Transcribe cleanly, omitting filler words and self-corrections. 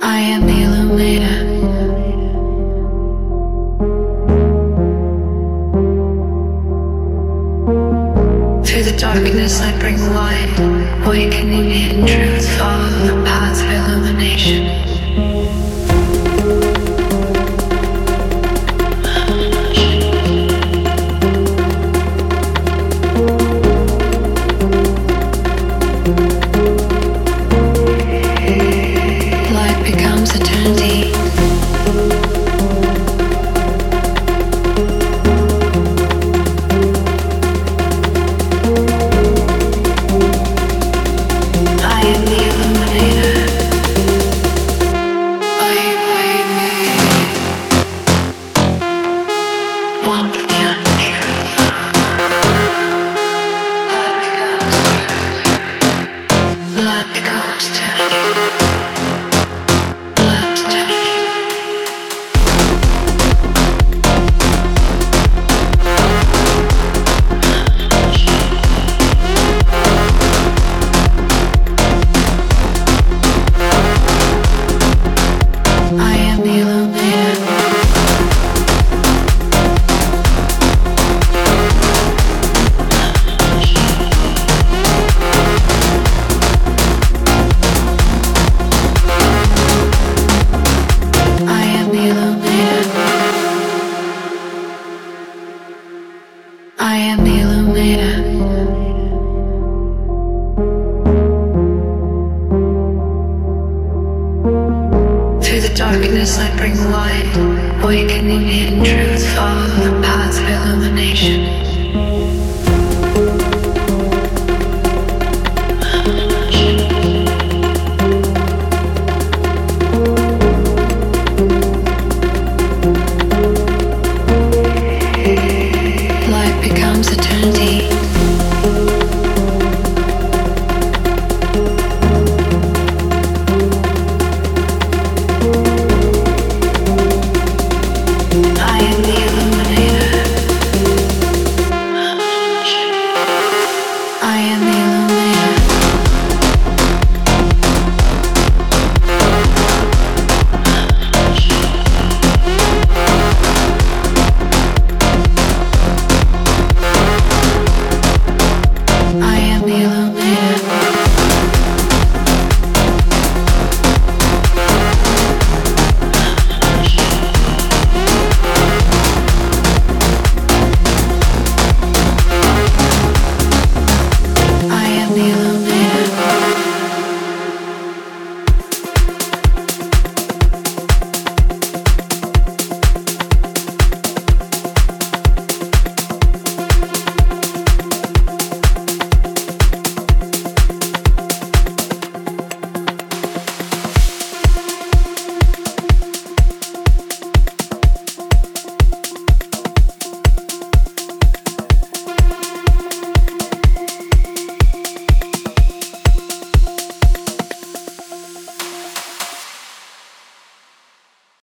I am the illuminator. Through the darkness I bring light, awakening hidden truths, follow the path of illumination. Light becomes eternity. I am the illuminator. One with the untruth. Light becomes eternity. Light eternity. I am the illuminator. I am the illuminator. I am the illuminator. Through the darkness I bring light, awakening hidden truths, follow the path of illumination.